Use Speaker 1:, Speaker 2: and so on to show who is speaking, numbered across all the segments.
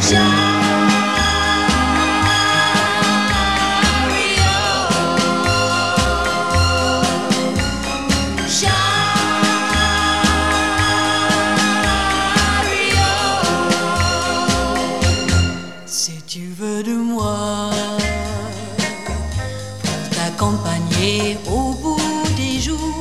Speaker 1: Si tu veux de moi pour t'accompagner au bout des jours,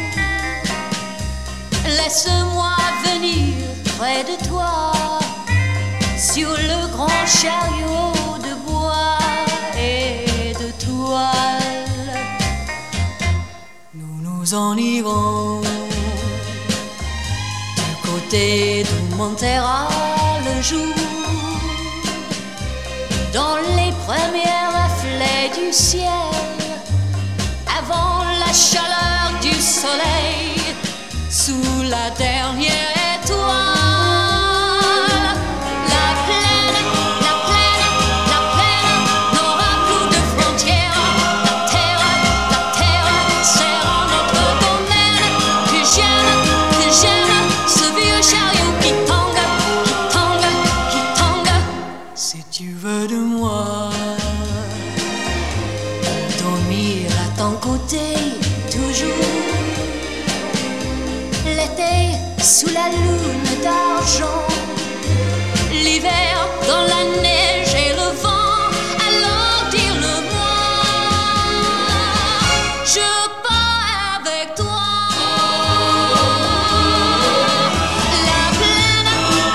Speaker 1: laisse-moi venir près de toi sur le grand chariot de bois et de toile. Nous nous en irons du côté d'où montera le jour, dans les premiers reflets du ciel, avant la chaleur du soleil, sous la dernière étoile. La plaine n'aura plus de frontières. La terre sera notre domaine. Que j'aime ce vieux chariot qui tangue. Si tu veux de moi, dormir à ton côté toujours, l'été sous la lune d'argent, l'hiver dans la neige et le vent, alors dis-le-moi, je pars avec toi. La plaine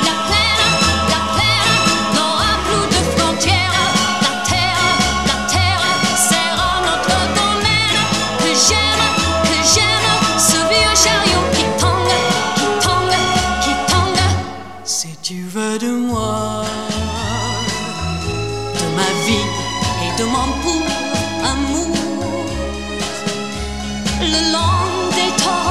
Speaker 1: n'aura plus de frontières. La terre sera notre domaine. Que j'aime ce vieux chariot qui tangue. Si tu veux de moi, de ma vie et de mon pur amour, le long des torrents